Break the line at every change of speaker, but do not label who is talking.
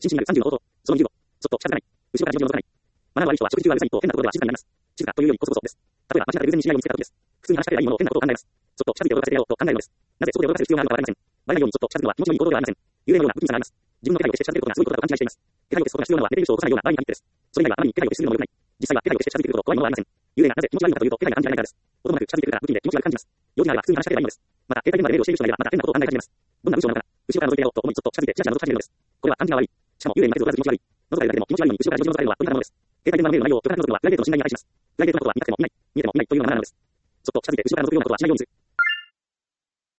心身になる30の音と、その20を、そっと近づかない。後ろから徐々に覗かない。学ぶ悪い人は食事中はうるさいと変なところでは静かになります。静かというよりこそこそです。例えば、街中で偶然に知り合いを見つけた時です。普通に話しかければいいものを変なことを考えます。そっと近づいて驚かせてやろうと考えるのです。なぜそこで驚かせる必要があるのかわかりません。バレないようにそっと近づくのは気持ちのいい行動ではありません。幽霊のような不気味さがあります。自分の気配を消して近づけることがすごいことだと勘違いしています。気配を消すことが必要なのは寝ている人を起こさないような場合に限ってです。それ以外はあまりに気配を消しすぎるのも良くない。実際は気配を消して近づいてくると怖いものはありません。幽霊がなぜ気持ち悪いのかというと気配が感じられないからです。音もなく近づいてくるから不気味で気持ち悪く感じます。用事があれば普通に話しかければいいのです。また携帯電話でメールをしている人がいればまた変なことを考え始めます。どんな文章なのかな。後ろから覗いてやろうと思いそっと近づいてチラチラ覗き始めるのです。これは感じが悪い。しかも幽霊に負けず劣らず気持ち悪い。覗かれるだけでも気持ち悪いのに後ろから徐々に覗かれるのは不意なものです。携帯電話のメールの内容を極端に覗くのはプライベートの侵害に値します。プライベートなことは見たくても見ない、見えても見ないというようなマナーなのです。そっと近づいて後ろから覗くようなことはしないようにする。